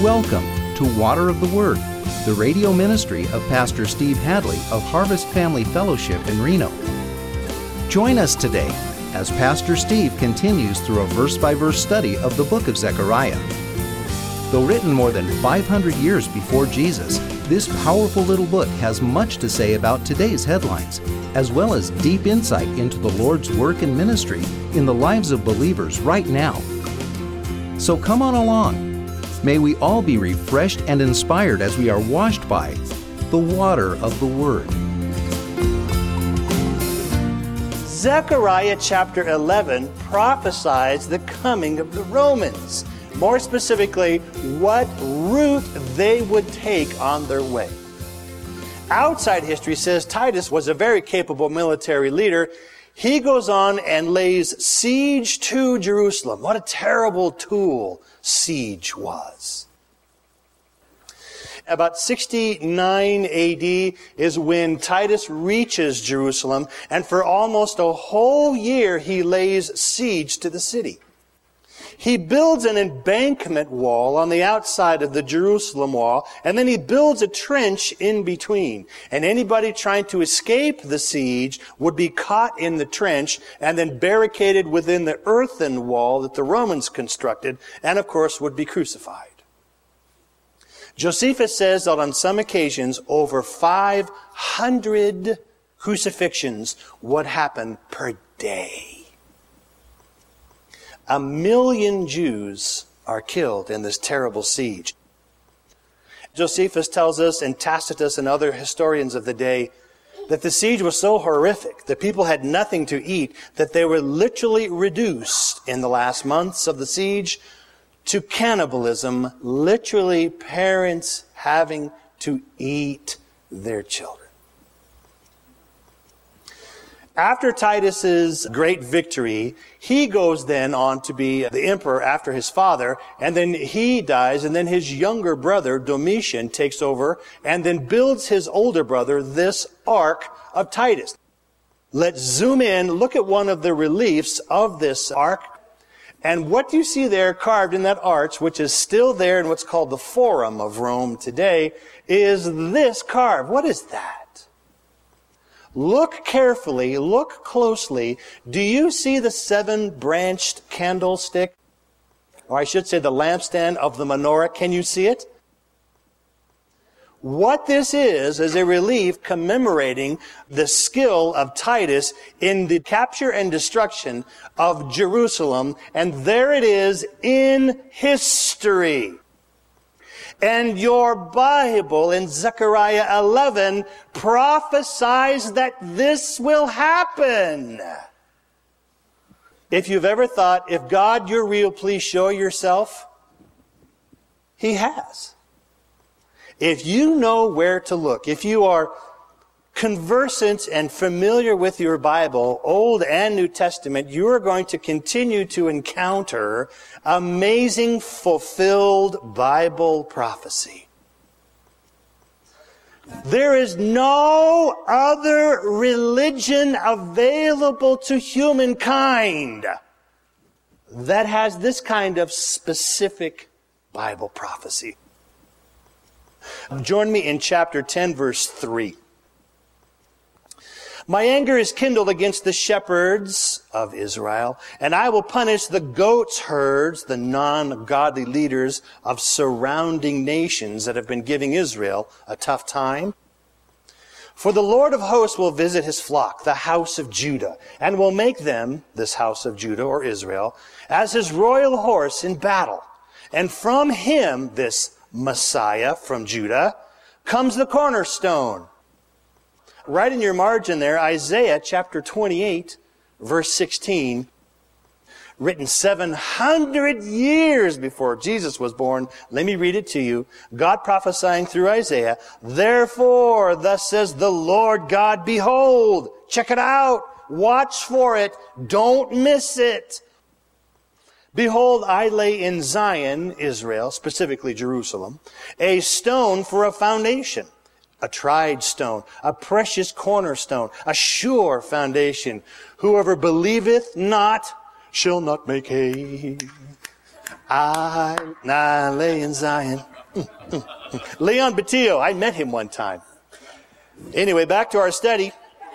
Welcome to Water of the Word, the radio ministry of Pastor Steve Hadley of Harvest Family Fellowship in Reno. Join us today as Pastor Steve continues through a verse-by-verse study of the book of Zechariah. Though written more than 500 years before Jesus, this powerful little book has much to say about today's headlines, as well as deep insight into the Lord's work and ministry in the lives of believers right now. So come on along. May we all be refreshed and inspired as we are washed by the water of the Word. Zechariah chapter 11 prophesies the coming of the Romans. More specifically, what route they would take on their way. Outside history says Titus was a very capable military leader. He goes on and lays siege to Jerusalem. What a terrible tool siege was. About 69 AD is when Titus reaches Jerusalem, and for almost a whole year he lays siege to the city. He builds an embankment wall on the outside of the Jerusalem wall, and then he builds a trench in between. And anybody trying to escape the siege would be caught in the trench and then barricaded within the earthen wall that the Romans constructed, and of course would be crucified. Josephus says that on some occasions over 500 crucifixions would happen per day. 1 million Jews are killed in this terrible siege. Josephus tells us, and Tacitus and other historians of the day, that the siege was so horrific that people had nothing to eat, that they were literally reduced in the last months of the siege to cannibalism, literally parents having to eat their children. After Titus's great victory, he goes then on to be the emperor after his father, and then he dies, and then his younger brother, Domitian, takes over, and then builds his older brother this Ark of Titus. Let's zoom in, look at one of the reliefs of this ark, and what you see there carved in that arch, which is still there in what's called the Forum of Rome today, is this carved. What is that? Look carefully, look closely. Do you see the 7-branched candlestick? Or I should say the lampstand of the menorah. Can you see it? What this is a relief commemorating the skill of Titus in the capture and destruction of Jerusalem. And there it is in history. And your Bible in Zechariah 11 prophesies that this will happen. If you've ever thought, if God, you're real, please show yourself, He has. If you know where to look, if you are conversant and familiar with your Bible, Old and New Testament, you are going to continue to encounter amazing fulfilled Bible prophecy. There is no other religion available to humankind that has this kind of specific Bible prophecy. Join me in chapter 10, verse 3. My anger is kindled against the shepherds of Israel, and I will punish the goats' herds, the non-godly leaders of surrounding nations that have been giving Israel a tough time. For the Lord of hosts will visit his flock, the house of Judah, and will make them, this house of Judah or Israel, as his royal horse in battle. And from him, this Messiah from Judah, comes the cornerstone. Right in your margin there, Isaiah chapter 28, verse 16, written 700 years before Jesus was born. Let me read it to you. God prophesying through Isaiah, therefore, thus says the Lord God, behold, check it out, watch for it, don't miss it. Behold, I lay in Zion, Israel, specifically Jerusalem, a stone for a foundation. A tried stone, a precious cornerstone, a sure foundation. Whoever believeth not shall not make hay. I lay in Zion Leon Batillo, I met him one time. Anyway, back to our study.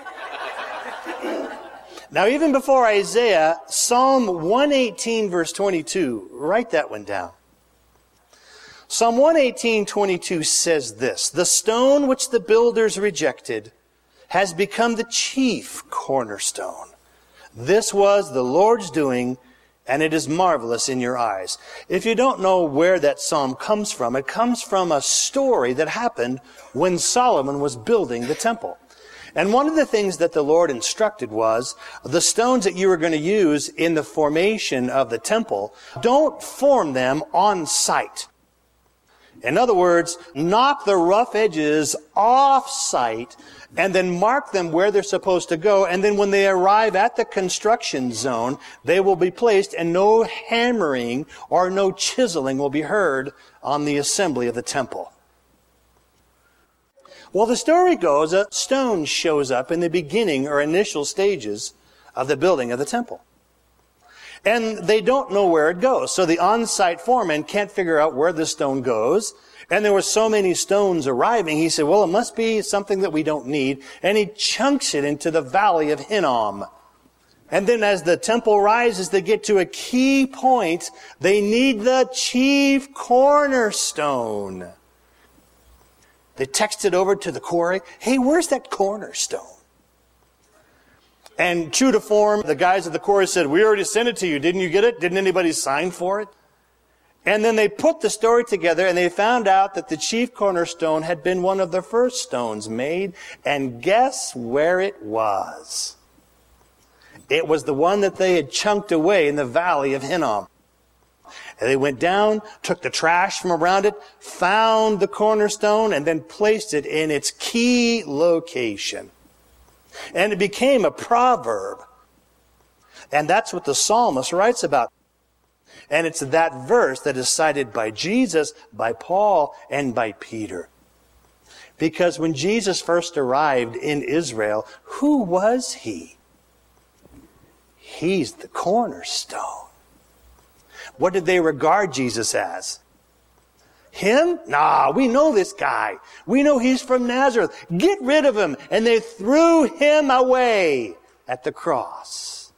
Now, even before Isaiah, Psalm 118, verse 22, write that one down. Psalm 118:22 says this, "The stone which the builders rejected has become the chief cornerstone. This was the Lord's doing, and it is marvelous in your eyes." If you don't know where that psalm comes from, it comes from a story that happened when Solomon was building the temple. And one of the things that the Lord instructed was, the stones that you are going to use in the formation of the temple, don't form them on site. In other words, knock the rough edges off site and then mark them where they're supposed to go. And then when they arrive at the construction zone, they will be placed and no hammering or no chiseling will be heard on the assembly of the temple. Well, the story goes, a stone shows up in the beginning or initial stages of the building of the temple. And they don't know where it goes. So the on-site foreman can't figure out where the stone goes. And there were so many stones arriving, he said, well, it must be something that we don't need. And he chunks it into the valley of Hinnom. And then as the temple rises, they get to a key point. They need the chief cornerstone. They texted over to the quarry, hey, where's that cornerstone? And true to form, the guys at the quarry said, we already sent it to you. Didn't you get it? Didn't anybody sign for it? And then they put the story together and they found out that the chief cornerstone had been one of the first stones made. And guess where it was? It was the one that they had chunked away in the valley of Hinnom. And they went down, took the trash from around it, found the cornerstone, and then placed it in its key location. And it became a proverb. And that's what the psalmist writes about. And it's that verse that is cited by Jesus, by Paul, and by Peter. Because when Jesus first arrived in Israel, who was he? He's the cornerstone. What did they regard Jesus as? Him? Nah, we know this guy. We know he's from Nazareth. Get rid of him. And they threw him away at the cross.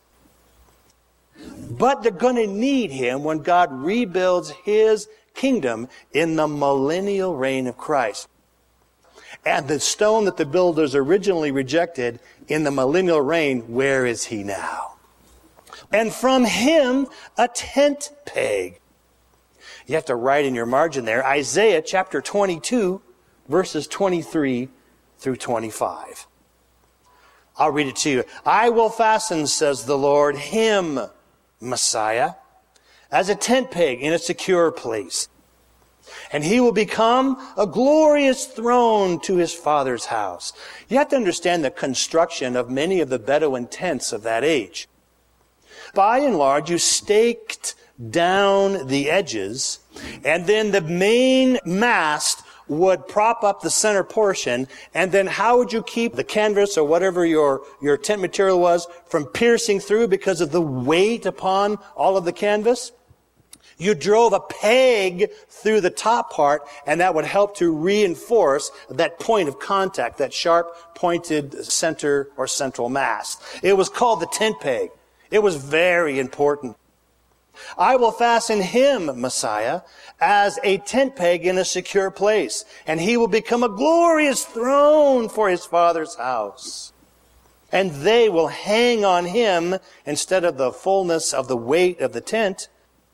But they're going to need him when God rebuilds his kingdom in the millennial reign of Christ. And the stone that the builders originally rejected in the millennial reign, where is he now? And from him, a tent peg. You have to write in your margin there, Isaiah chapter 22, verses 23 through 25. I'll read it to you. I will fasten, says the Lord, him, Messiah, as a tent peg in a secure place. And he will become a glorious throne to his father's house. You have to understand the construction of many of the Bedouin tents of that age. By and large, you staked down the edges, and then the main mast would prop up the center portion, and then how would you keep the canvas or whatever your tent material was from piercing through because of the weight upon all of the canvas? You drove a peg through the top part, and that would help to reinforce that point of contact, that sharp pointed center or central mast. It was called the tent peg. It was very important. I will fasten him, Messiah, as a tent peg in a secure place, and he will become a glorious throne for his father's house. And they will hang on him instead of the fullness of the weight of the tent.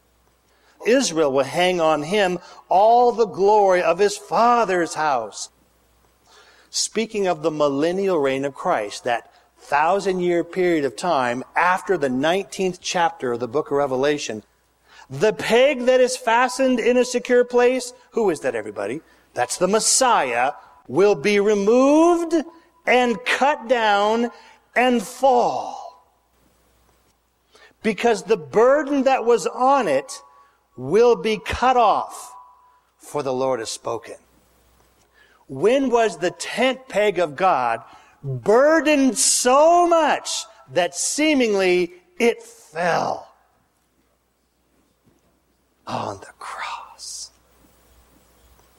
Israel will hang on him all the glory of his father's house. Speaking of the millennial reign of Christ, that 1,000-year period of time after the 19th chapter of the book of Revelation, the peg that is fastened in a secure place, who is that, everybody? That's the Messiah, will be removed and cut down and fall. Because the burden that was on it will be cut off, for the Lord has spoken. When was the tent peg of God burdened so much that seemingly it fell? On the cross.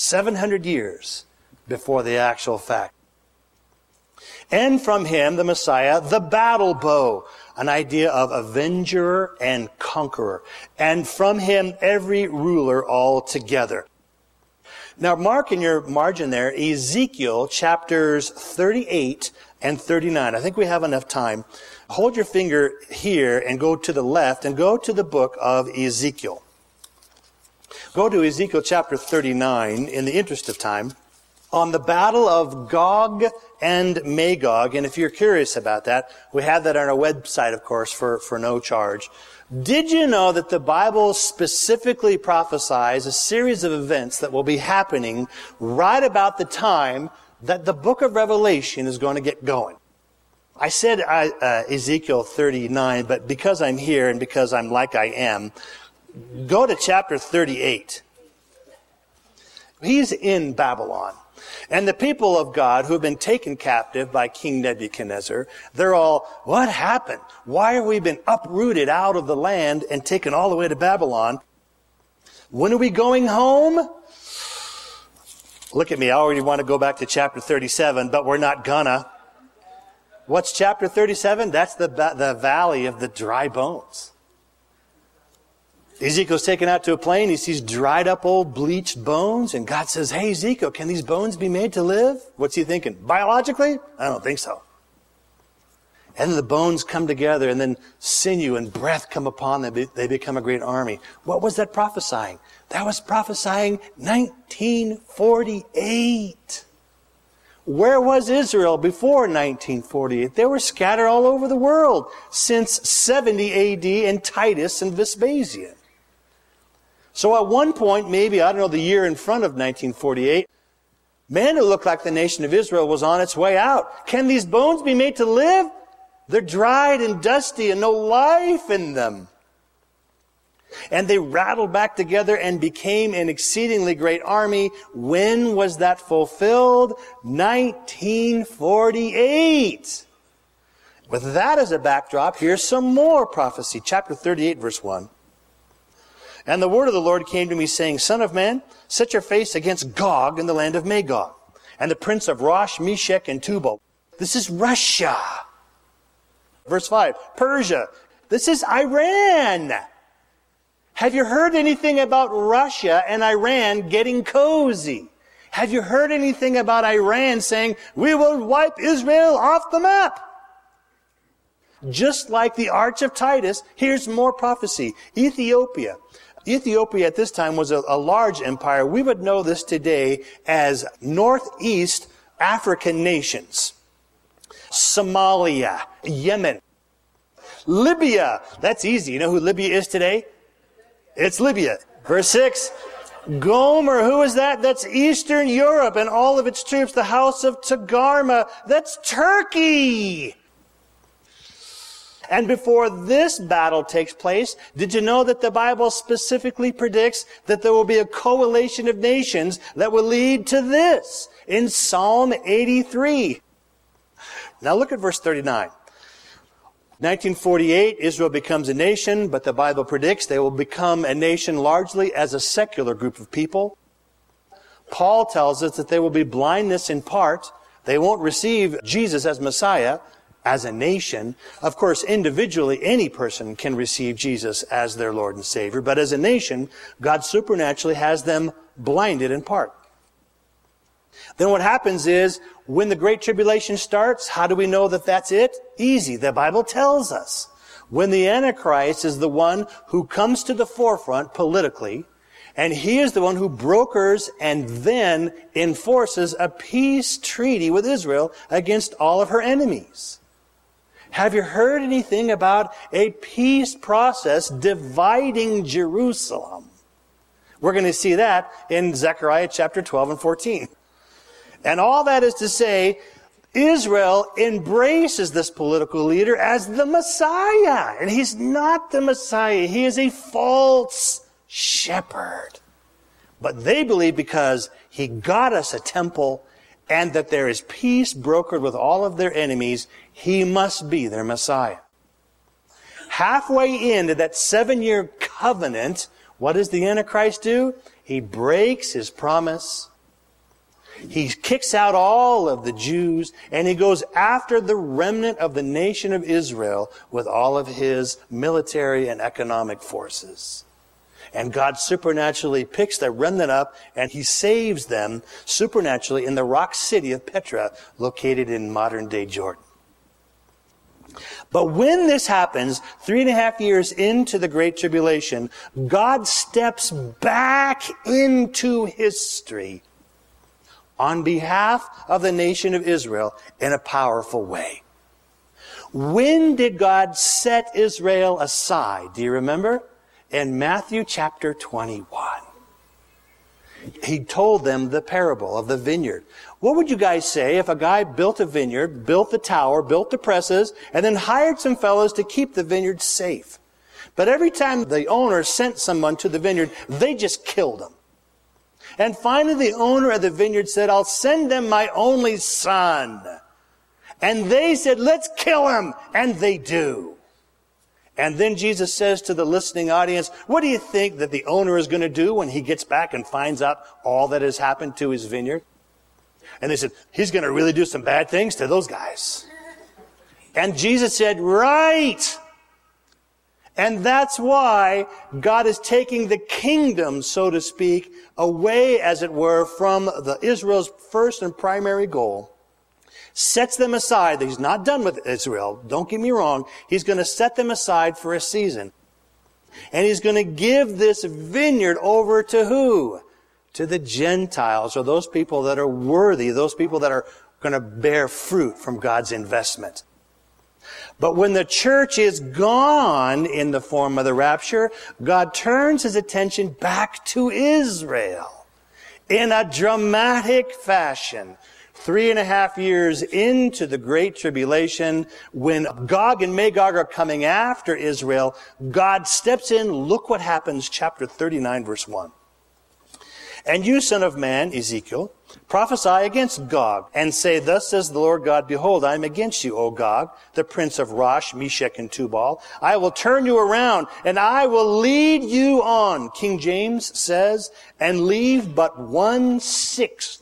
700 years before the actual fact. And from him, the Messiah, the battle bow, an idea of avenger and conqueror. And from him, every ruler altogether. Now, mark in your margin there, Ezekiel chapters 38 and 39. I think we have enough time. Hold your finger here and go to the left and go to the book of Ezekiel. Go to Ezekiel chapter 39 in the interest of time. On the battle of Gog and Magog, and if you're curious about that, we have that on our website, of course, for no charge. Did you know that the Bible specifically prophesies a series of events that will be happening right about the time that the book of Revelation is going to get going? I said Ezekiel 39, but because I'm here and because I'm like I am, go to chapter 38. He's in Babylon. And the people of God who have been taken captive by King Nebuchadnezzar, they're all, what happened? Why have we been uprooted out of the land and taken all the way to Babylon? When are we going home? Look at me, I already want to go back to chapter 37, but we're not gonna. What's chapter 37? That's the valley of the dry bones. Ezekiel's taken out to a plain. He sees dried up old bleached bones. And God says, hey, Ezekiel, can these bones be made to live? What's he thinking? Biologically? I don't think so. And then the bones come together and then sinew and breath come upon them. They become a great army. What was that prophesying? That was prophesying 1948. Where was Israel before 1948? They were scattered all over the world since 70 AD and Titus and Vespasian. So at one point, maybe, I don't know, the year in front of 1948, man, it looked like the nation of Israel was on its way out. Can these bones be made to live? They're dried and dusty and no life in them. And they rattled back together and became an exceedingly great army. When was that fulfilled? 1948. With that as a backdrop, here's some more prophecy. Chapter 38, verse 1. And the word of the Lord came to me, saying, Son of man, set your face against Gog in the land of Magog, and the prince of Rosh, Meshech, and Tubal. This is Russia. Verse 5. Persia. This is Iran. Have you heard anything about Russia and Iran getting cozy? Have you heard anything about Iran saying, we will wipe Israel off the map? Just like the Arch of Titus, here's more prophecy. Ethiopia. Ethiopia at this time was a large empire. We would know this today as Northeast African nations. Somalia, Yemen, Libya. That's easy. You know who Libya is today? It's Libya. Verse 6. Gomer, who is that? That's Eastern Europe and all of its troops. The house of Togarmah. That's Turkey. And before this battle takes place, did you know that the Bible specifically predicts that there will be a coalition of nations that will lead to this in Psalm 83? Now look at verse 39. 1948, Israel becomes a nation, but the Bible predicts they will become a nation largely as a secular group of people. Paul tells us that there will be blindness in part. They won't receive Jesus as Messiah. As a nation, of course, individually, any person can receive Jesus as their Lord and Savior. But as a nation, God supernaturally has them blinded in part. Then what happens is, when the Great Tribulation starts, how do we know that that's it? Easy. The Bible tells us. When the Antichrist is the one who comes to the forefront politically, and he is the one who brokers and then enforces a peace treaty with Israel against all of her enemies. Have you heard anything about a peace process dividing Jerusalem? We're going to see that in Zechariah chapter 12 and 14. And all that is to say, Israel embraces this political leader as the Messiah. And he's not the Messiah. He is a false shepherd. But they believe because he got us a temple and that there is peace brokered with all of their enemies, he must be their Messiah. Halfway into that 7-year covenant, what does the Antichrist do? He breaks his promise He kicks out all of the Jews, and he goes after the remnant of the nation of Israel with all of his military and economic forces. And God supernaturally picks the remnant up, and he saves them supernaturally in the rock city of Petra, located in modern-day Jordan. But when this happens, 3.5 years into the Great Tribulation, God steps back into history on behalf of the nation of Israel in a powerful way. When did God set Israel aside? Do you remember? In Matthew chapter 21. He told them the parable of the vineyard. What would you guys say if a guy built a vineyard, built the tower, built the presses, and then hired some fellows to keep the vineyard safe? But every time the owner sent someone to the vineyard, they just killed him. And finally the owner of the vineyard said, I'll send them my only son. And they said, let's kill him. And they do. And then Jesus says to the listening audience, what do you think that the owner is going to do when he gets back and finds out all that has happened to his vineyard? And they said, he's going to really do some bad things to those guys. And Jesus said, right. And that's why God is taking the kingdom, so to speak, away, as it were, from Israel's first and primary goal. Sets them aside. He's not done with Israel. Don't get me wrong. He's going to set them aside for a season. And he's going to give this vineyard over to who? To the Gentiles, or those people that are worthy, those people that are going to bear fruit from God's investment. But when the church is gone in the form of the rapture, God turns his attention back to Israel in a dramatic fashion. 3.5 years into the Great Tribulation, when Gog and Magog are coming after Israel, God steps in. Look what happens, chapter 39, verse 1. And you, son of man, Ezekiel, prophesy against Gog, and say, thus says the Lord God, behold, I am against you, O Gog, the prince of Rosh, Meshech, and Tubal. I will turn you around, and I will lead you on, King James says, and leave but 1/6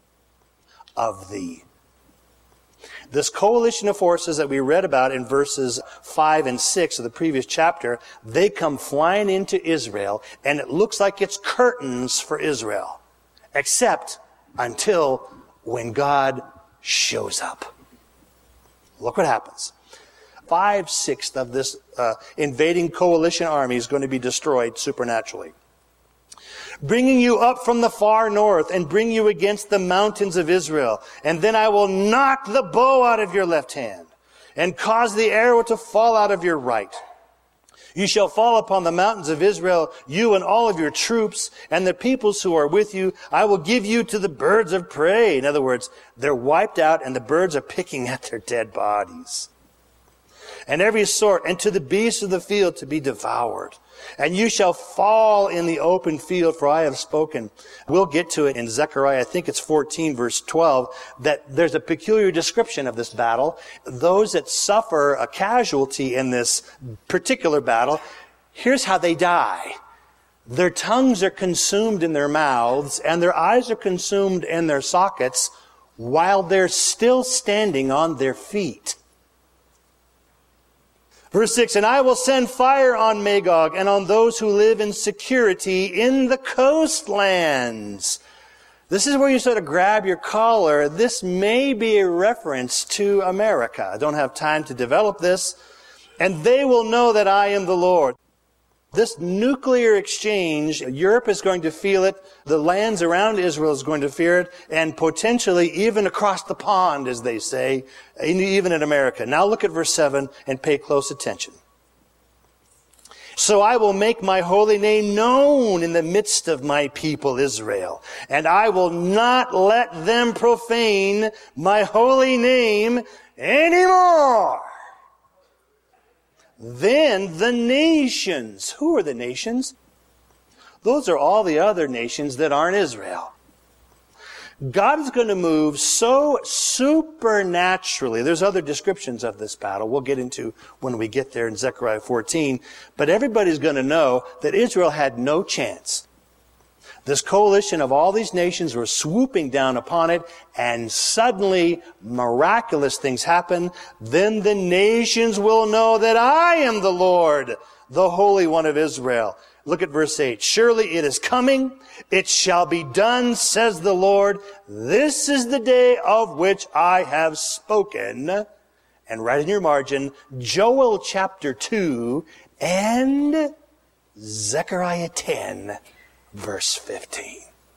of thee. This coalition of forces that we read about in verses 5 and 6 of the previous chapter, they come flying into Israel, and it looks like it's curtains for Israel. Except until when God shows up. Look what happens. 5/6 of this invading coalition army is going to be destroyed supernaturally. Bringing you up from the far north, and bring you against the mountains of Israel. And then I will knock the bow out of your left hand, and cause the arrow to fall out of your right. You shall fall upon the mountains of Israel, you and all of your troops, and the peoples who are with you. I will give you to the birds of prey. In other words, they're wiped out, and the birds are picking at their dead bodies. And every sort, and to the beasts of the field to be devoured. And you shall fall in the open field, for I have spoken. We'll get to it in Zechariah, I think it's 14, verse 12, that there's a peculiar description of this battle. Those that suffer a casualty in this particular battle, here's how they die. Their tongues are consumed in their mouths, and their eyes are consumed in their sockets, while they're still standing on their feet. Verse 6, and I will send fire on Magog and on those who live in security in the coastlands. This is where you sort of grab your collar. This may be a reference to America. I don't have time to develop this. And they will know that I am the Lord. This nuclear exchange, Europe is going to feel it. The lands around Israel is going to fear it. And potentially even across the pond, as they say, even in America. Now look at verse 7 and pay close attention. So I will make my holy name known in the midst of my people Israel. And I will not let them profane my holy name anymore. Then the nations. Who are the nations? Those are all the other nations that aren't Israel. God is going to move so supernaturally. There's other descriptions of this battle we'll get into when we get there in Zechariah 14. But everybody's going to know that Israel had no chance. This coalition of all these nations were swooping down upon it, and suddenly miraculous things happen. Then the nations will know that I am the Lord, the Holy One of Israel. Look at verse 8. Surely it is coming. It shall be done, says the Lord. This is the day of which I have spoken. And right in your margin, Joel chapter 2 and Zechariah 10. Verse 15.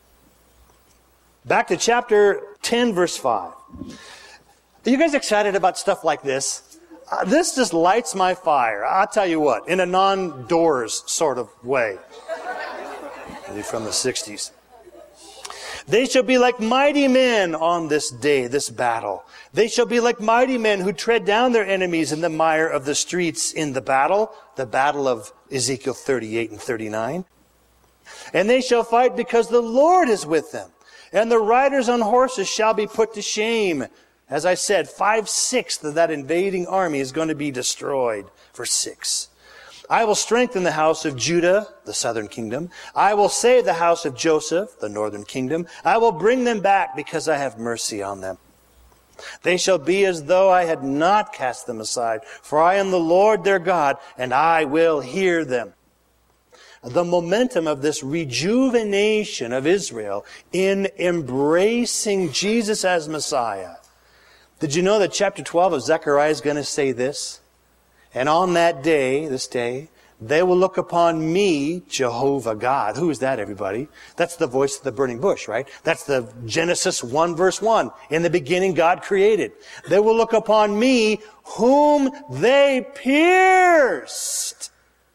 Back to chapter 10, verse 5. Are you guys excited about stuff like this? This just lights my fire. I'll tell you what, in a non-Doors sort of way. Maybe from the 60s. They shall be like mighty men on this day, this battle. They shall be like mighty men who tread down their enemies in the mire of the streets in the battle of Ezekiel 38 and 39. And they shall fight because the Lord is with them. And the riders on horses shall be put to shame. As I said, 5/6 of that invading army is going to be destroyed. Verse 6. I will strengthen the house of Judah, the southern kingdom. I will save the house of Joseph, the northern kingdom. I will bring them back because I have mercy on them. They shall be as though I had not cast them aside. For I am the Lord their God, and I will hear them. The momentum of this rejuvenation of Israel in embracing Jesus as Messiah. Did you know that chapter 12 of Zechariah is going to say this? And on that day, this day, they will look upon me, Jehovah God. Who is that, everybody? That's the voice of the burning bush, right? That's the Genesis 1 verse 1. In the beginning, God created. They will look upon me, whom they pierced.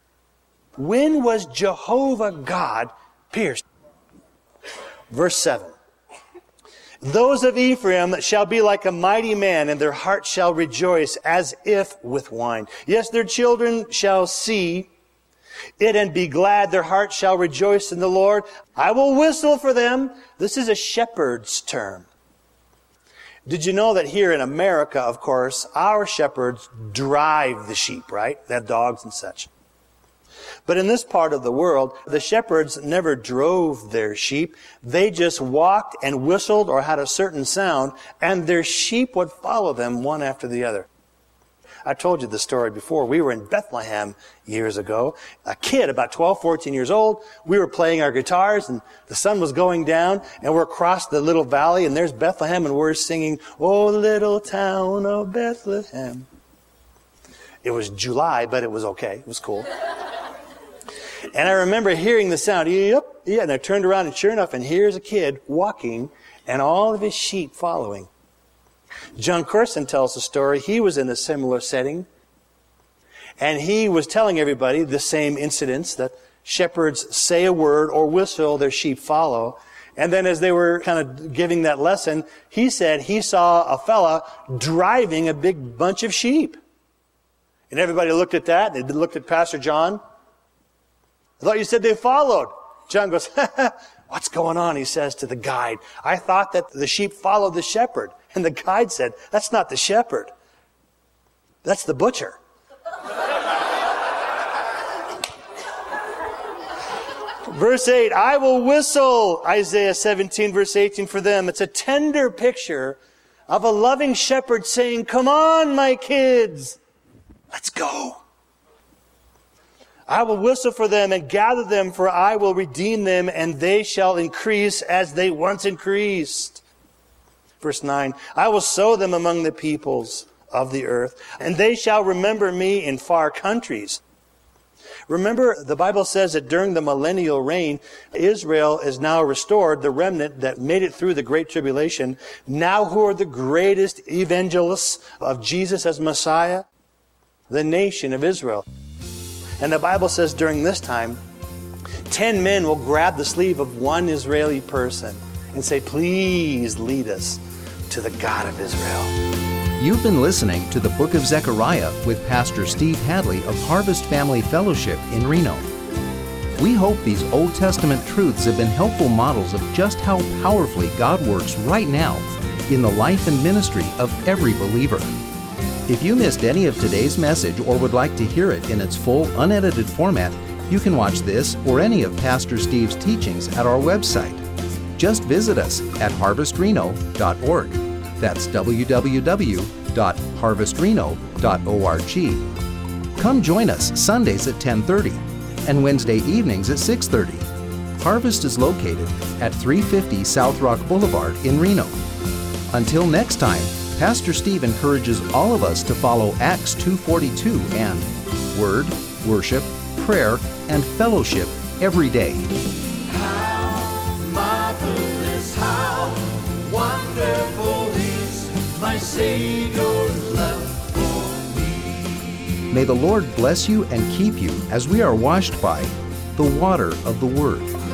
When was Jehovah God pierced? Verse 7. Those of Ephraim shall be like a mighty man, and their heart shall rejoice as if with wine. Yes, their children shall see it and be glad. Their heart shall rejoice in the Lord. I will whistle for them. This is a shepherd's term. Did you know that here in America, of course, our shepherds drive the sheep, right? They have dogs and such. But in this part of the world, the shepherds never drove their sheep. They just walked and whistled or had a certain sound, and their sheep would follow them one after the other. I told you the story before. We were in Bethlehem years ago. A kid, about 12, 14 years old. We were playing our guitars, and the sun was going down, and we're across the little valley, and there's Bethlehem, and we're singing, "Oh, little town of Bethlehem." It was July, but it was okay. It was cool. And I remember hearing the sound, and I turned around, and sure enough, and here's a kid walking, and all of his sheep following. John Corson tells the story. He was in a similar setting, and he was telling everybody the same incidents, that shepherds say a word or whistle, their sheep follow. And then as they were kind of giving that lesson, he said he saw a fella driving a big bunch of sheep. And everybody looked at that. They looked at Pastor John. I thought you said they followed. John goes, "What's going on?" He says to the guide. "I thought that the sheep followed the shepherd." And the guide said, "That's not the shepherd. That's the butcher." Verse 8, I will whistle, Isaiah 17, verse 18, for them. It's a tender picture of a loving shepherd saying, "Come on, my kids. Let's go. I will whistle for them and gather them, for I will redeem them, and they shall increase as they once increased." Verse 9, I will sow them among the peoples of the earth, and they shall remember me in far countries. Remember, the Bible says that during the millennial reign, Israel is now restored, the remnant that made it through the Great Tribulation. Now who are the greatest evangelists of Jesus as Messiah? The nation of Israel. And the Bible says during this time, 10 men will grab the sleeve of one Israeli person and say, "Please lead us to the God of Israel." You've been listening to the Book of Zechariah with Pastor Steve Hadley of Harvest Family Fellowship in Reno. We hope these Old Testament truths have been helpful models of just how powerfully God works right now in the life and ministry of every believer. If you missed any of today's message or would like to hear it in its full, unedited format, You can watch this or any of Pastor Steve's teachings at our website. Just visit us at harvestreno.org. That's www.harvestreno.org. Come join us Sundays at 10:30 and Wednesday evenings at 6:30. Harvest is located at 350 South Rock Boulevard in Reno. Until next time, Pastor Steve encourages all of us to follow Acts 2:42 and Word, Worship, Prayer, and Fellowship every day. How marvelous, how wonderful is my Savior's love for me. May the Lord bless you and keep you as we are washed by the water of the Word.